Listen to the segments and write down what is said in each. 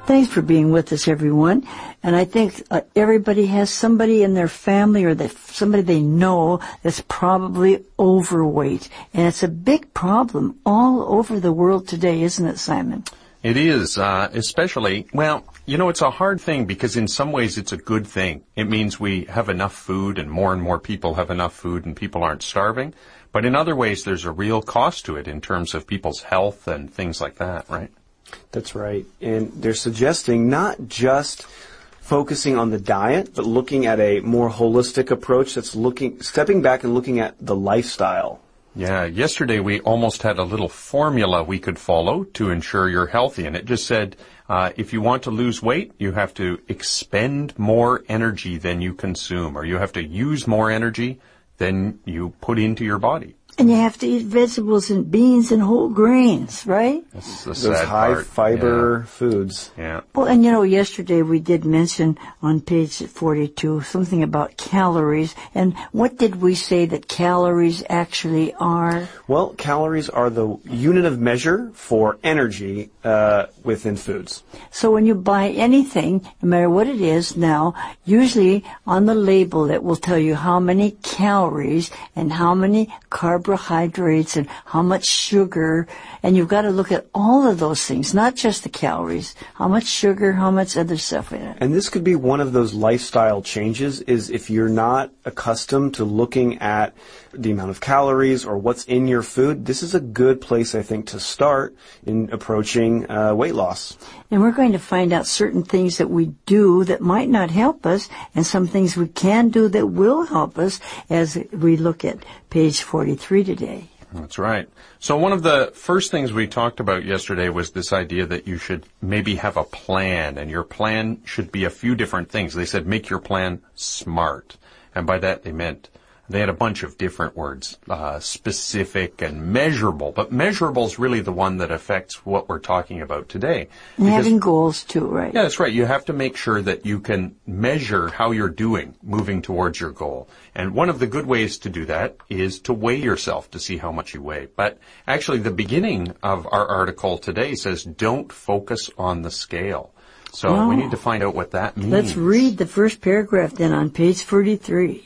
Thanks for being with us, everyone. And I think everybody has somebody in their family or somebody they know that's probably overweight. And it's a big problem all over the world today, isn't it, Simon? It is, especially, well, you know, it's a hard thing because in some ways it's a good thing. It means we have enough food and more people have enough food and people aren't starving. But in other ways, there's a real cost to it in terms of people's health and things like that, right? That's right. And they're suggesting not just focusing on the diet, but looking at a more holistic approach that's stepping back and looking at the lifestyle. Yeah, yesterday we almost had a little formula we could follow to ensure you're healthy. And it just said, if you want to lose weight, you have to expend more energy than you consume, or you have to use more energy than you put into your body. And you have to eat vegetables and beans and whole grains, right? That's the Those sad high part. fiber foods. Yeah. Well, and you know, yesterday we did mention on page 42 something about calories. And what did we say that calories actually are? Well, calories are the unit of measure for energy within foods. So when you buy anything, no matter what it is now, usually on the label it will tell you how many calories and how many carbohydrates and how much sugar, and you've got to look at all of those things, not just the calories, how much sugar, how much other stuff in it. And this could be one of those lifestyle changes, is if you're not accustomed to looking at the amount of calories or what's in your food, this is a good place, I think, to start in approaching weight loss. And we're going to find out certain things that we do that might not help us, and some things we can do that will help us as we look at page 43 today. That's right. So one of the first things we talked about yesterday was this idea that you should maybe have a plan, and your plan should be a few different things. They said make your plan smart. And by that they had a bunch of different words, specific and measurable. But measurable is really the one that affects what we're talking about today. And having goals too, right? Yeah, that's right. You have to make sure that you can measure how you're doing moving towards your goal. And one of the good ways to do that is to weigh yourself to see how much you weigh. But actually, the beginning of our article today says don't focus on the scale. So we need to find out what that means. Let's read the first paragraph then on page 43.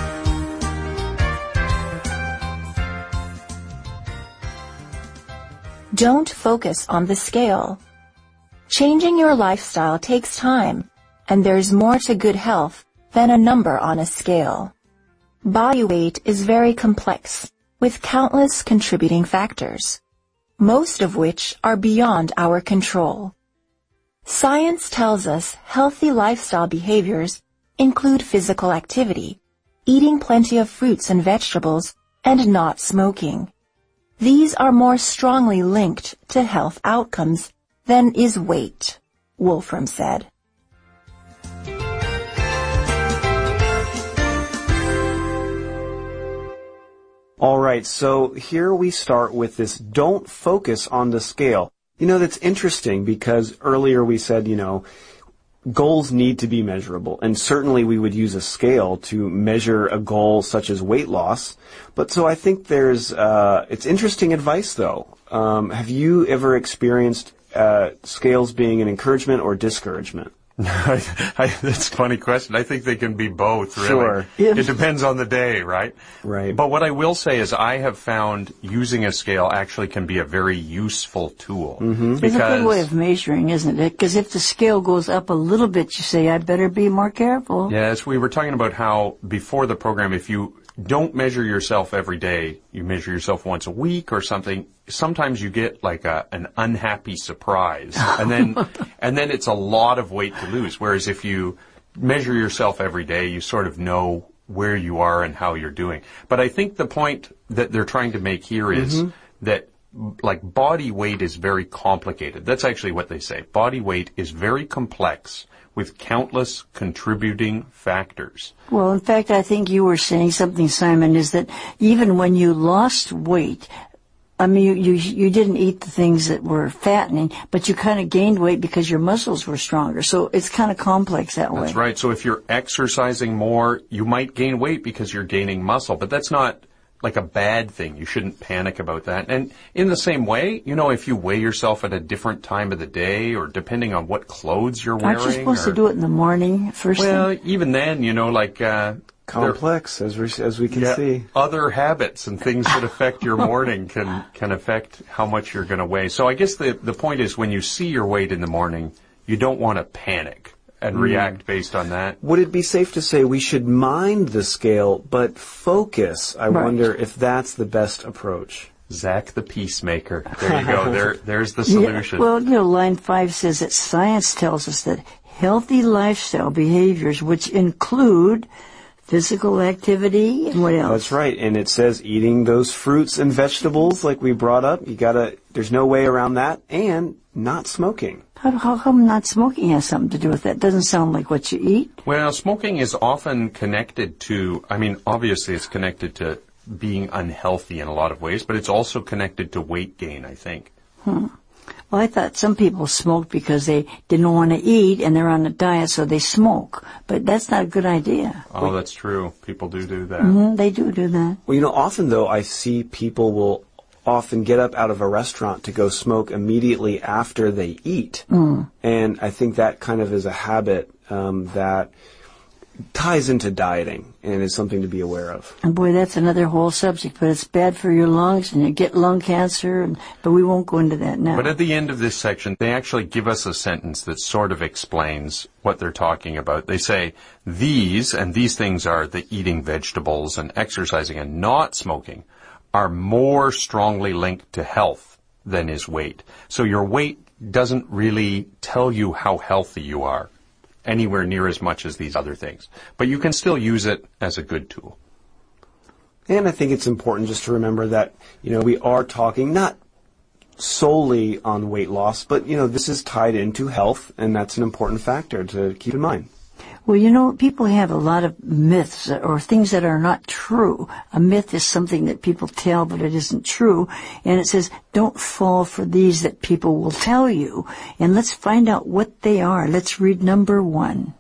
Don't focus on the scale. Changing your lifestyle takes time, and there's more to good health than a number on a scale. Body weight is very complex, with countless contributing factors, most of which are beyond our control. Science tells us healthy lifestyle behaviors include physical activity, eating plenty of fruits and vegetables, and not smoking. These are more strongly linked to health outcomes than is weight, Wolfram said. All right, so here we start with this don't focus on the scale. You know, that's interesting because earlier we said, you know, goals need to be measurable, and certainly we would use a scale to measure a goal such as weight loss. But so I think it's interesting advice though. Have you ever experienced scales being an encouragement or discouragement? That's a funny question. I think they can be both, really. Sure. It depends on the day, right? Right. But what I will say is I have found using a scale actually can be a very useful tool. Mm-hmm. It's a good way of measuring, isn't it? Because if the scale goes up a little bit, you say, I'd better be more careful. Yes, we were talking about how before the program, if you don't measure yourself every day, you measure yourself once a week or something, sometimes you get like an unhappy surprise. And then it's a lot of weight to lose. Whereas if you measure yourself every day, you sort of know where you are and how you're doing. But I think the point that they're trying to make here is that like body weight is very complicated. That's actually what they say. Body weight is very complex with countless contributing factors. Well, in fact, I think you were saying something, Simon, is that even when you lost weight, I mean, you didn't eat the things that were fattening, but you kind of gained weight because your muscles were stronger. So it's kind of complex that way. That's right. So if you're exercising more, you might gain weight because you're gaining muscle, but that's not like a bad thing. You shouldn't panic about that. And in the same way, if you weigh yourself at a different time of the day or depending on what clothes you're wearing. Aren't you supposed to do it in the morning first thing? Well, even then, complex, as we can see. Other habits and things that affect your morning can affect how much you're going to weigh. So I guess the point is when you see your weight in the morning, you don't want to panic and react based on that. Would it be safe to say we should mind the scale but focus? I wonder if that's the best approach. Zach the Peacemaker. There you go. There's the solution. Yeah, well, line 5 says that science tells us that healthy lifestyle behaviors, which include physical activity and what else? That's right. And it says eating those fruits and vegetables like we brought up. There's no way around that. And not smoking. How come not smoking has something to do with that? Doesn't sound like what you eat. Well, smoking is often connected to, obviously it's connected to being unhealthy in a lot of ways, but it's also connected to weight gain, I think. Well, I thought some people smoked because they didn't want to eat and they're on a diet, so they smoke. But that's not a good idea. Oh, that's true. People do that. Mm-hmm, they do that. Well, often though, I see people will often get up out of a restaurant to go smoke immediately after they eat. And I think that kind of is a habit that ties into dieting and is something to be aware of. And boy, that's another whole subject, but it's bad for your lungs and you get lung cancer, but we won't go into that now. But at the end of this section, they actually give us a sentence that sort of explains what they're talking about. They say, these things are the eating vegetables and exercising and not smoking, are more strongly linked to health than is weight. So your weight doesn't really tell you how healthy you are anywhere near as much as these other things. But you can still use it as a good tool. And I think it's important just to remember that, we are talking not solely on weight loss, but, this is tied into health, and that's an important factor to keep in mind. Well, people have a lot of myths or things that are not true. A myth is something that people tell, but it isn't true. And it says, don't fall for these that people will tell you. And let's find out what they are. Let's read number 1.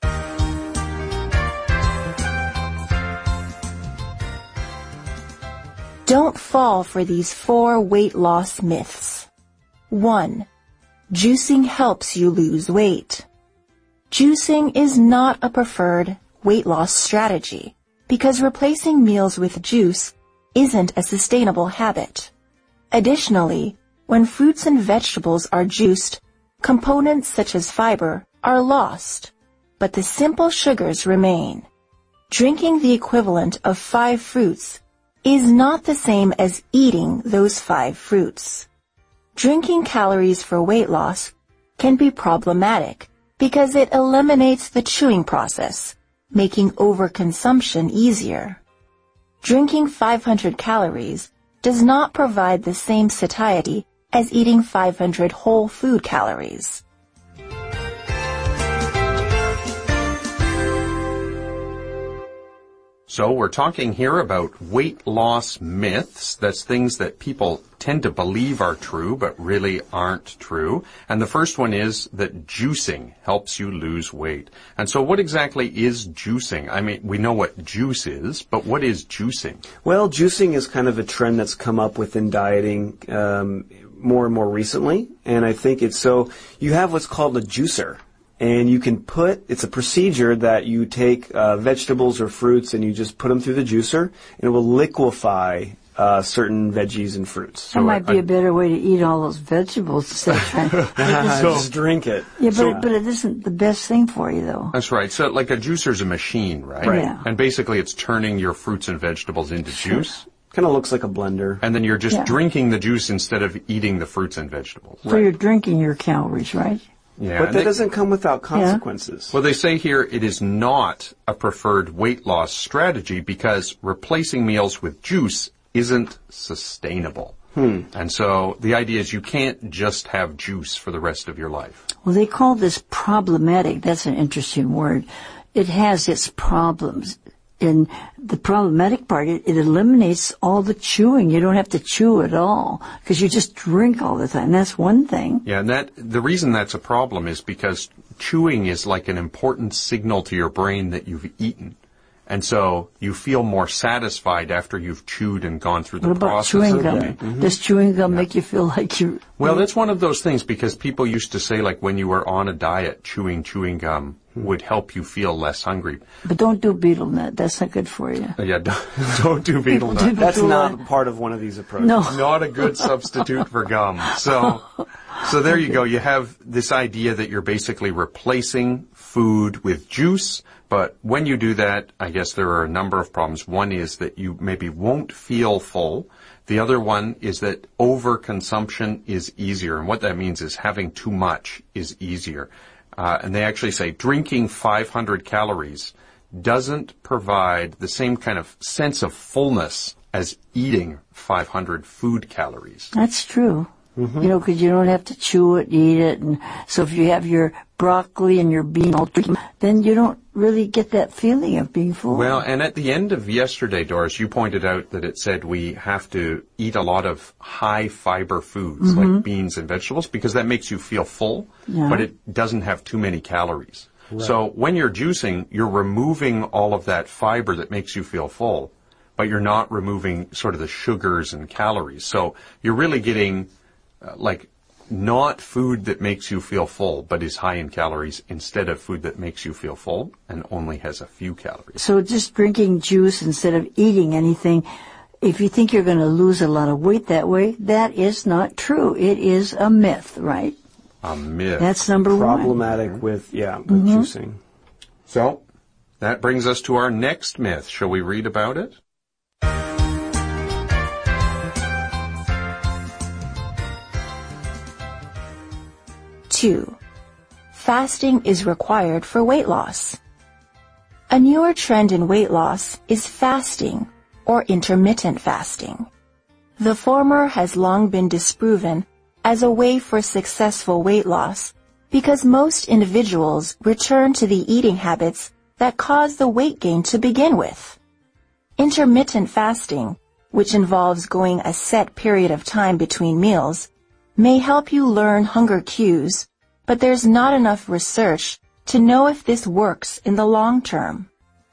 Don't fall for these 4 weight loss myths. 1. Juicing helps you lose weight. Juicing is not a preferred weight loss strategy because replacing meals with juice isn't a sustainable habit. Additionally, when fruits and vegetables are juiced, components such as fiber are lost, but the simple sugars remain. Drinking the equivalent of 5 fruits is not the same as eating those 5 fruits. Drinking calories for weight loss can be problematic because it eliminates the chewing process, making overconsumption easier. Drinking 500 calories does not provide the same satiety as eating 500 whole food calories. So we're talking here about weight loss myths. That's things that people tend to believe are true, but really aren't true. And the first one is that juicing helps you lose weight. And so what exactly is juicing? We know what juice is, but what is juicing? Well, juicing is kind of a trend that's come up within dieting more and more recently. And I think you have what's called a juicer. And you can it's a procedure that you take vegetables or fruits and you just put them through the juicer and it will liquefy certain veggies and fruits. That might be a better way to eat all those vegetables instead of trying to just drink it. Yeah, but it isn't the best thing for you, though. That's right. So like a juicer's a machine, right? Yeah. And basically it's turning your fruits and vegetables into juice. Kind of looks like a blender. And then you're just drinking the juice instead of eating the fruits and vegetables. So you're drinking your calories, right? Yeah, but that doesn't come without consequences. Yeah. Well, they say here it is not a preferred weight loss strategy because replacing meals with juice isn't sustainable. And so the idea is you can't just have juice for the rest of your life. Well, they call this problematic. That's an interesting word. It has its problems. And the problematic part, it eliminates all the chewing. You don't have to chew at all because you just drink all the time. That's one thing. Yeah, and the reason that's a problem is because chewing is like an important signal to your brain that you've eaten. And so you feel more satisfied after you've chewed and gone through the What about process. chewing of gum? eating. Does chewing gum make you feel like you... Well, that's one of those things because people used to say, like, when you were on a diet, chewing gum would help you feel less hungry. But don't do betel nut. That's not good for you. Yeah, don't do betel nut. That's not part of one of these approaches. No. Not a good substitute for gum. So there you go. You have this idea that you're basically replacing food with juice. But when you do that, I guess there are a number of problems. One is that you maybe won't feel full. The other one is that overconsumption is easier. And what that means is having too much is easier. And they actually say drinking 500 calories doesn't provide the same kind of sense of fullness as eating 500 food calories. That's true. Mm-hmm. You know, because you don't have to chew it, eat it. And so if you have your broccoli and your bean all three, then you don't really get that feeling of being full. Well, and at the end of yesterday, Doris, you pointed out that it said we have to eat a lot of high fiber foods like beans and vegetables because that makes you feel full, but it doesn't have too many calories. Right. So when you're juicing, you're removing all of that fiber that makes you feel full, but you're not removing sort of the sugars and calories. So you're really getting not food that makes you feel full, but is high in calories instead of food that makes you feel full and only has a few calories. So just drinking juice instead of eating anything, if you think you're going to lose a lot of weight that way, that is not true. It is a myth, right? A myth. That's number one. Problematic with juicing. So that brings us to our next myth. Shall we read about it? 2. Fasting is required for weight loss. A newer trend in weight loss is fasting or intermittent fasting. The former has long been disproven as a way for successful weight loss because most individuals return to the eating habits that caused the weight gain to begin with. Intermittent fasting, which involves going a set period of time between meals, may help you learn hunger cues, but there's not enough research to know if this works in the long term.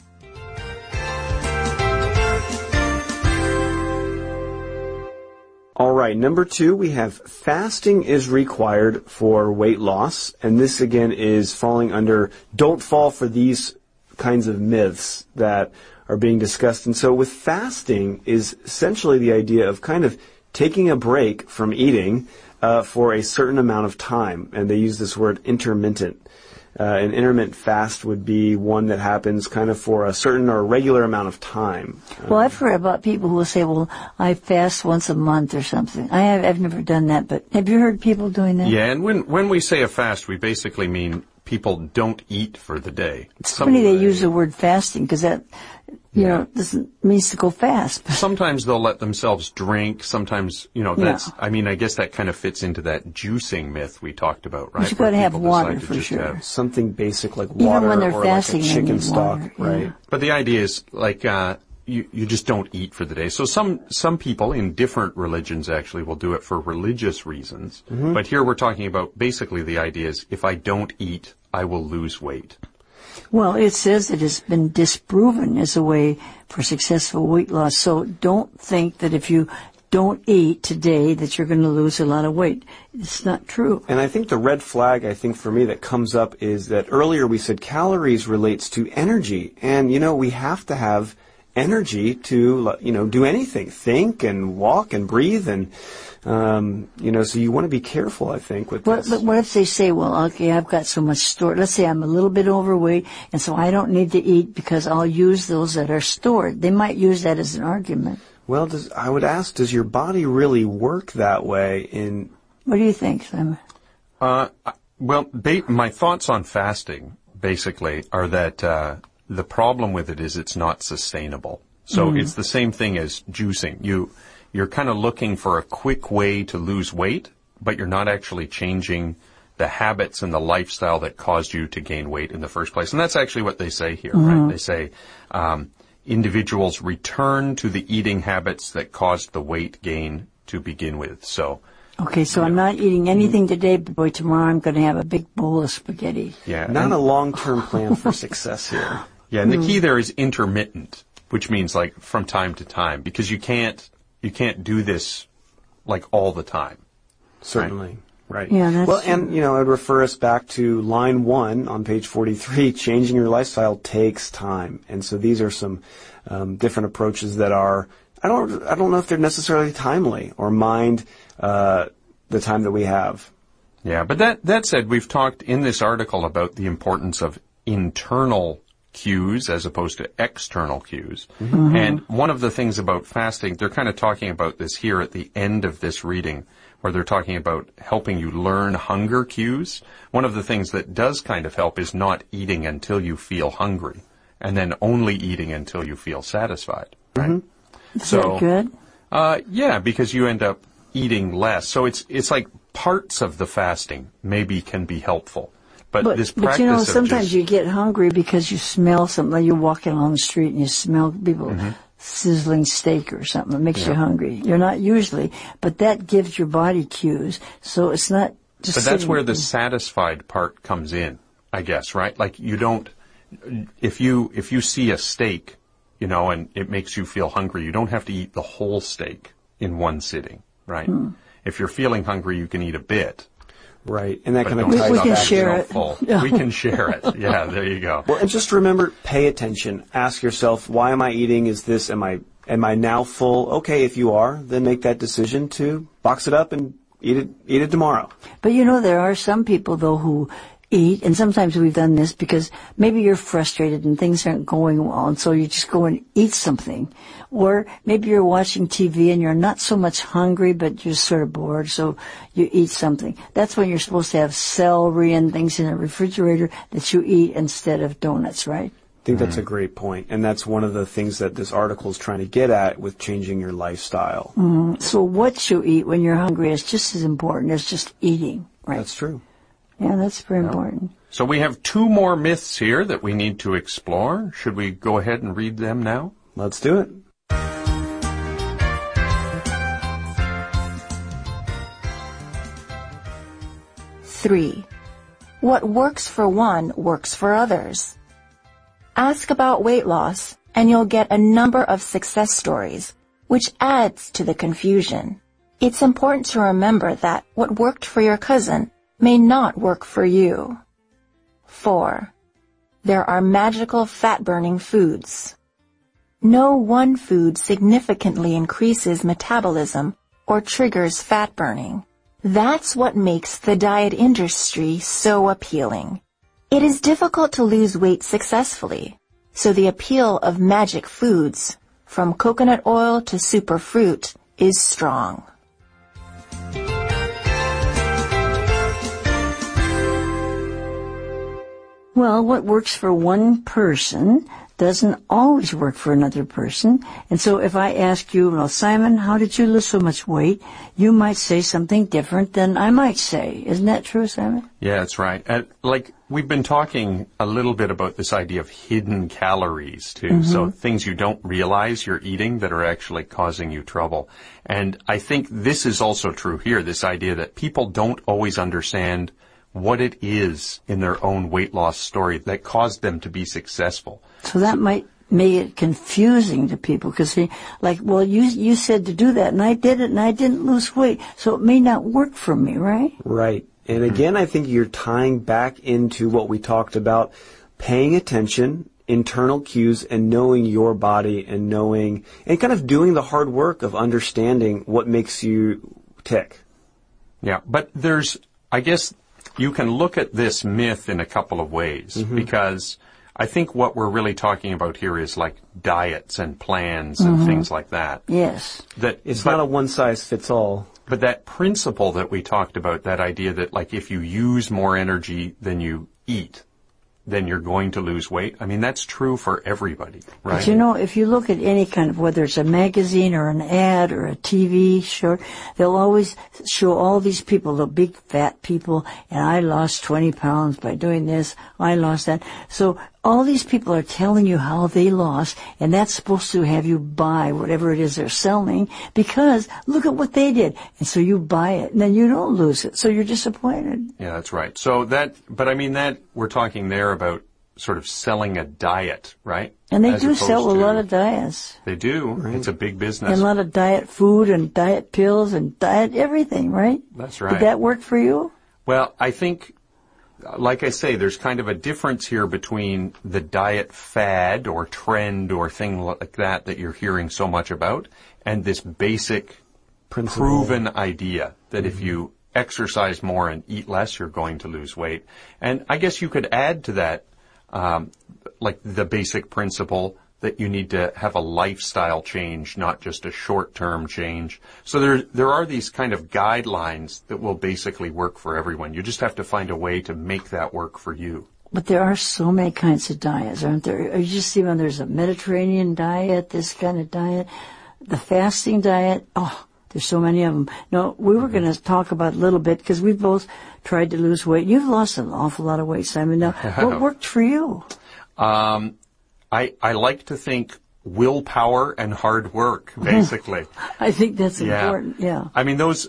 All right, number 2, we have fasting is required for weight loss, and this again is falling under don't fall for these kinds of myths that are being discussed. And so with fasting is essentially the idea of kind of taking a break from eating for a certain amount of time, and they use this word intermittent. An intermittent fast would be one that happens kind of for a certain or regular amount of time. Well, I've heard about people who will say, well, I fast once a month or something. I've never done that, but have you heard people doing that? Yeah, and when we say a fast, we basically mean people don't eat for the day. It's funny they use the word fasting because that, means to go fast. Sometimes they'll let themselves drink. Sometimes, I guess that kind of fits into that juicing myth we talked about, right? But you've got to have water for sure. Something basic like Even water when they're or fasting, like a chicken stock, water, right? Yeah. But the idea is you just don't eat for the day. So some people in different religions actually will do it for religious reasons. Mm-hmm. But here we're talking about basically the idea is if I don't eat, I will lose weight. Well, it says it has been disproven as a way for successful weight loss. So don't think that if you don't eat today that you're going to lose a lot of weight. It's not true. And I think the red flag, for me that comes up is that earlier we said calories relates to energy. And, we have to have energy to, do anything, think and walk and breathe and, so you want to be careful, I think, with this. But what if they say, well, okay, I've got so much stored. Let's say I'm a little bit overweight, and so I don't need to eat because I'll use those that are stored. They might use that as an argument. Well, I would ask, does your body really work that way? What do you think, Simon? My thoughts on fasting, basically, are that the problem with it is it's not sustainable. So it's the same thing as juicing. You're kind of looking for a quick way to lose weight, but you're not actually changing the habits and the lifestyle that caused you to gain weight in the first place. And that's actually what they say here, right? They say individuals return to the eating habits that caused the weight gain to begin with. So, okay, so I'm not eating anything today, but boy, tomorrow I'm going to have a big bowl of spaghetti. Yeah, not a long-term plan for success here. Yeah, and the key there is intermittent, which means like from time to time, because you can't do this like all the time. Certainly. Right. Yeah, that's well, true. and, I'd refer us back to line 1 on page 43, changing your lifestyle takes time. And so these are some different approaches that are, I don't know if they're necessarily timely or mind the time that we have. Yeah, but that said, we've talked in this article about the importance of internal cues as opposed to external cues. Mm-hmm. And one of the things about fasting, they're kind of talking about this here at the end of this reading, where they're talking about helping you learn hunger cues. One of the things that does kind of help is not eating until you feel hungry, and then only eating until you feel satisfied. Right? Mm-hmm. Is that good? Yeah, because you end up eating less. So it's like parts of the fasting maybe can be helpful. But this practice of sometimes you get hungry because you smell something. Like you're walking along the street and you smell people sizzling steak or something. It makes you hungry. You're not usually, but that gives your body cues. So it's not just. But that's where the satisfied part comes in, I guess, right? Like you don't. If you see a steak, and it makes you feel hungry, you don't have to eat the whole steak in one sitting, right? If you're feeling hungry, you can eat a bit. Right, and that kind of we ties can back share it. Full. We can share it. Yeah, there you go. Well, and just remember, pay attention. Ask yourself, why am I eating? Is this, am I now full? Okay, if you are, then make that decision to box it up and eat it tomorrow. But there are some people though who eat, and sometimes we've done this because maybe you're frustrated and things aren't going well, and so you just go and eat something. Or maybe you're watching TV and you're not so much hungry, but you're sort of bored, so you eat something. That's when you're supposed to have celery and things in the refrigerator that you eat instead of donuts, right? I think that's a great point, and that's one of the things that this article is trying to get at with changing your lifestyle. So what you eat when you're hungry is just as important as just eating, right? That's true. Yeah, that's very important. So we have 2 more myths here that we need to explore. Should we go ahead and read them now? Let's do it. Three. What works for one works for others. Ask about weight loss, and you'll get a number of success stories, which adds to the confusion. It's important to remember that what worked for your cousin may not work for you. 4. There are magical fat-burning foods. No one food significantly increases metabolism or triggers fat burning. That's what makes the diet industry so appealing. It is difficult to lose weight successfully, so the appeal of magic foods, from coconut oil to superfruit, is strong. Well, what works for one person doesn't always work for another person. And so if I ask you, well, Simon, how did you lose so much weight? You might say something different than I might say. Isn't that true, Simon? Yeah, that's right. We've been talking a little bit about this idea of hidden calories, too. Mm-hmm. So things you don't realize you're eating that are actually causing you trouble. And I think this is also true here, this idea that people don't always understand what it is in their own weight loss story that caused them to be successful. So that might make it confusing to people because you said to do that and I did it and I didn't lose weight. So it may not work for me, right? Right. And again, I think you're tying back into what we talked about, paying attention, internal cues, and knowing your body and kind of doing the hard work of understanding what makes you tick. Yeah. But I guess, you can look at this myth in a couple of ways because I think what we're really talking about here is like diets and plans and things like that. Yes. It's not a one-size-fits-all. But that principle that we talked about, that idea that like if you use more energy than you eat, then you're going to lose weight. I mean, that's true for everybody, right? But if you look at any kind of, whether it's a magazine or an ad or a TV show, they'll always show all these people, the big fat people, and I lost 20 pounds by doing this, I lost that. So all these people are telling you how they lost, and that's supposed to have you buy whatever it is they're selling, because look at what they did. And so you buy it, and then you don't lose it, so you're disappointed. Yeah, that's right. So we're talking there about sort of selling a diet, right? And they As do opposed sell a to- lot of diets. They do. It's a big business. And a lot of diet food and diet pills and diet everything, right? That's right. Did that work for you? Well, I think, like I say, there's kind of a difference here between the diet fad or trend or thing like that you're hearing so much about, and this basic proven idea that if you exercise more and eat less, you're going to lose weight. And I guess you could add to that, like the basic principle that you need to have a lifestyle change, not just a short-term change. So there are these kind of guidelines that will basically work for everyone. You just have to find a way to make that work for you. But there are so many kinds of diets, aren't there? You just see when there's a Mediterranean diet, this kind of diet, the fasting diet. Oh, there's so many of them. No, we were going to talk about a little bit because we both tried to lose weight. You've lost an awful lot of weight, Simon. Now, what worked for you? I like to think willpower and hard work, basically. I think that's important, yeah. I mean, those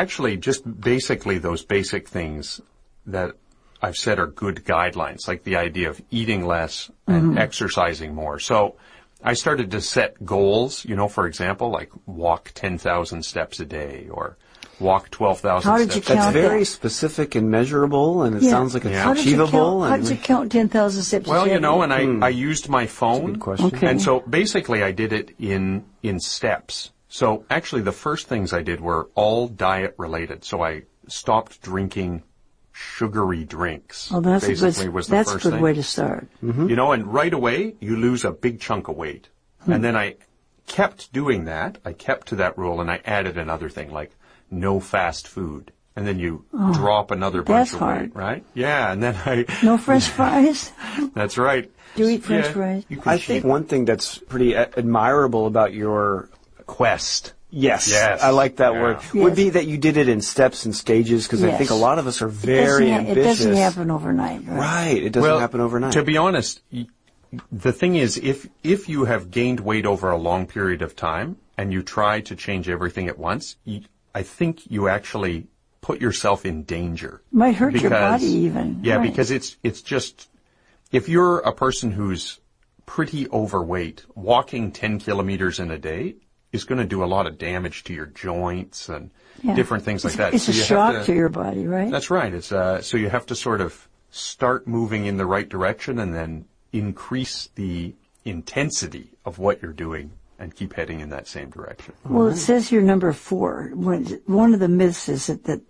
basic things that I've said are good guidelines, like the idea of eating less and exercising more. So I started to set goals, for example, like walk 10,000 steps a day or walk 12,000 steps. How did you count That's very that? specific and measurable, and it sounds like it's achievable. How did you count 10,000 steps? Well, and I used my phone. Good question. Okay. And so basically I did it in steps. So actually the first things I did were all diet related. So I stopped drinking sugary drinks. Oh, that's basically a was the good, first good thing. way to start. And right away you lose a big chunk of weight. And then I kept doing that. I kept to that rule and I added another thing like no fast food. And then you drop another bunch of weight, right? Yeah, and then No French fries? That's right. Do you eat French fries? I think one thing that's pretty admirable about your quest. Yes, I like that word. Would be that you did it in steps and stages, because I think a lot of us are very ambitious. It doesn't happen overnight, right? Right, it doesn't happen overnight. To be honest, the thing is, if you have gained weight over a long period of time and you try to change everything at once, I think you actually put yourself in danger. Might hurt your body even. Yeah, right. because it's just, if you're a person who's pretty overweight, walking 10 kilometers in a day is going to do a lot of damage to your joints and different things like that. It's so a you shock to your body, right? That's right. It's so you have to sort of start moving in the right direction and then increase the intensity of what you're doing and keep heading in that same direction. Well, it says here number 4. One of the myths is that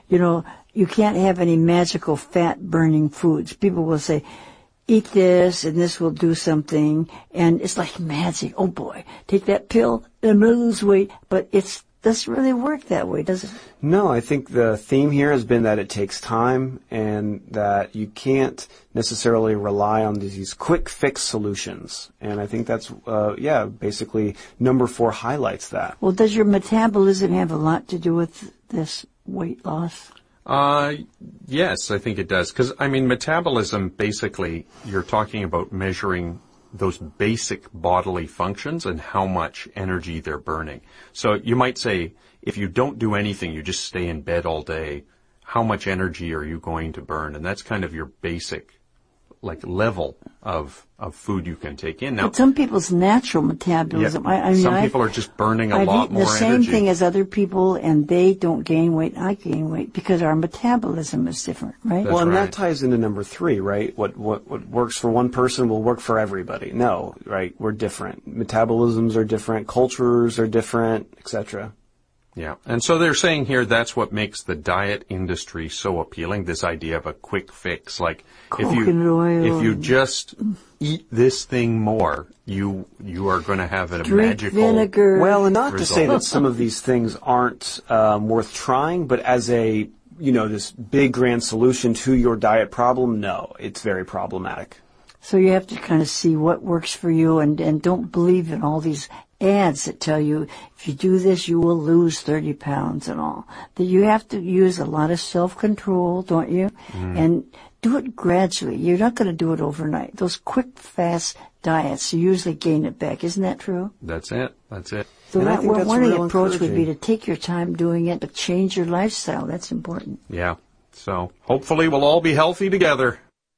you can't have any magical fat-burning foods. People will say, eat this and this will do something, and it's like magic. Oh boy, take that pill and lose weight, but it doesn't really work that way, does it? No, I think the theme here has been that it takes time and that you can't necessarily rely on these quick fix solutions. And I think that's, basically number 4 highlights that. Well, does your metabolism have a lot to do with this weight loss? Yes, I think it does. Because, metabolism, basically, you're talking about measuring those basic bodily functions and how much energy they're burning. So you might say, if you don't do anything, you just stay in bed all day, how much energy are you going to burn? And that's kind of your basic, level of food you can take in. Now, But some people's natural metabolism. some people are just burning a lot more energy. the same thing as other people, and they don't gain weight. I gain weight because our metabolism is different, right? That's and right. that ties into number 3, right? What works for one person will work for everybody. No, right? We're different. Metabolisms are different. Cultures are different, etc. Yeah. And so they're saying here that's what makes the diet industry so appealing, this idea of a quick fix. Like, Coconut oil. if you just eat this thing more, you are going to have a Drink magical vinegar. Well, and not to say result. that some of these things aren't worth trying, but as a, this big grand solution to your diet problem, no, it's very problematic. So you have to kind of see what works for you, and don't believe in all these ads that tell you if you do this you will lose 30 pounds and all. That you have to use a lot of self-control, don't you? And do it gradually. You're not going to do it overnight. Those quick, fast diets, you usually gain it back. Isn't that true? That's it. So And I think that's one of the real approach would be encouraging. to take your time doing it, but change your lifestyle. That's important. Yeah. So hopefully we'll all be healthy together.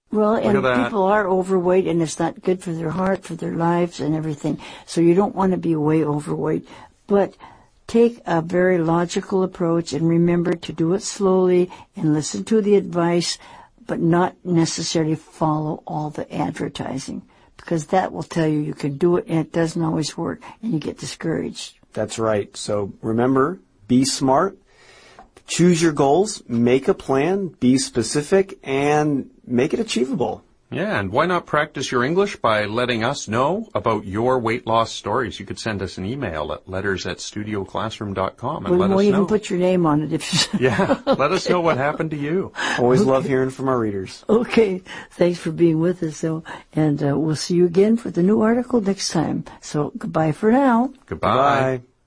Well, Look and at that. people are overweight, and it's not good for their heart, for their lives, and everything. So you don't want to be way overweight. But take a very logical approach and remember to do it slowly and listen to the advice, but not necessarily follow all the advertising, because that will tell you can do it, and it doesn't always work, and you get discouraged. That's right. So remember, be smart, choose your goals, make a plan, be specific, and make it achievable. Yeah, and why not practice your English by letting us know about your weight loss stories? You could send us an email at letters@studioclassroom.com and let We'll us even know. put your name on it if you... Yeah, let us know what happened to you. Always love hearing from our readers. Okay, thanks for being with us, though, and we'll see you again for the new article next time. So goodbye for now. Goodbye. Bye.